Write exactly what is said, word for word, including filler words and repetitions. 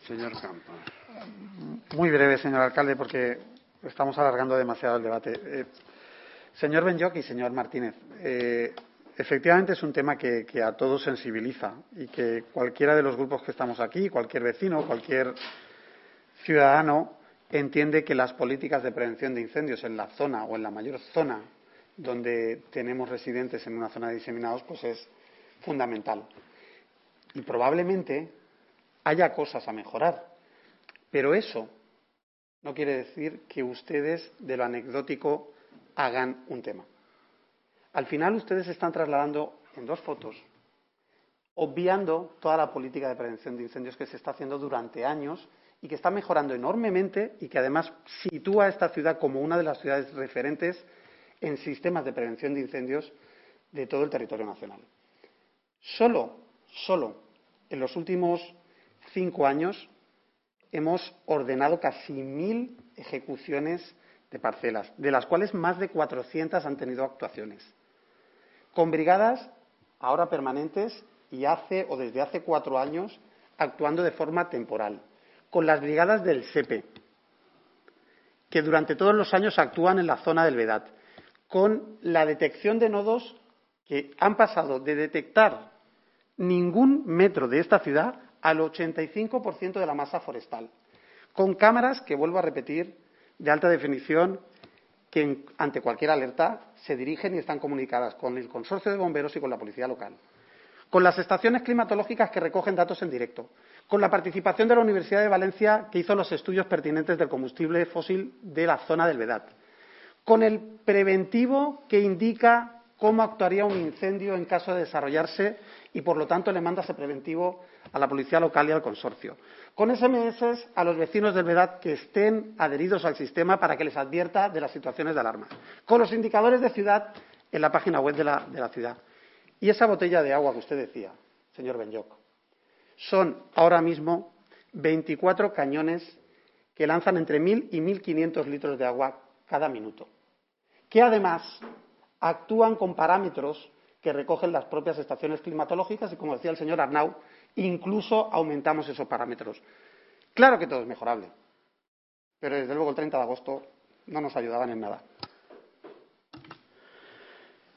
Señor Campo. Muy breve, señor alcalde, porque estamos alargando demasiado el debate. Eh, señor Benlloch y señor Martínez, eh, efectivamente es un tema que, que a todos sensibiliza y que cualquiera de los grupos que estamos aquí, cualquier vecino, cualquier ciudadano, entiende que las políticas de prevención de incendios en la zona o en la mayor zona donde tenemos residentes en una zona de diseminados, pues es fundamental. Y probablemente haya cosas a mejorar, pero eso no quiere decir que ustedes de lo anecdótico hagan un tema. Al final ustedes están trasladando en dos fotos, obviando toda la política de prevención de incendios que se está haciendo durante años y que está mejorando enormemente y que además sitúa a esta ciudad como una de las ciudades referentes en sistemas de prevención de incendios de todo el territorio nacional. Solo, solo en los últimos cinco años hemos ordenado casi mil ejecuciones de parcelas, de las cuales más de cuatrocientas han tenido actuaciones, con brigadas ahora permanentes y hace o desde hace cuatro años actuando de forma temporal, con las brigadas del S E P E, que durante todos los años actúan en la zona del Vedat, con la detección de nodos que han pasado de detectar ningún metro de esta ciudad al ochenta y cinco por ciento de la masa forestal, con cámaras que, vuelvo a repetir, de alta definición, que en, ante cualquier alerta se dirigen y están comunicadas con el consorcio de bomberos y con la policía local, con las estaciones climatológicas que recogen datos en directo, con la participación de la Universidad de Valencia, que hizo los estudios pertinentes del combustible fósil de la zona del Vedat, con el preventivo que indica cómo actuaría un incendio en caso de desarrollarse y, por lo tanto, le manda ese preventivo a la policía local y al consorcio, con ese eme ese a los vecinos del Vedat que estén adheridos al sistema para que les advierta de las situaciones de alarma, con los indicadores de ciudad en la página web de la, de la ciudad. Y esa botella de agua que usted decía, señor Benlloch, son ahora mismo veinticuatro cañones que lanzan entre mil y mil quinientos litros de agua cada minuto, que además actúan con parámetros que recogen las propias estaciones climatológicas y, como decía el señor Arnau, incluso aumentamos esos parámetros. Claro que todo es mejorable, pero desde luego el treinta de agosto no nos ayudaban en nada.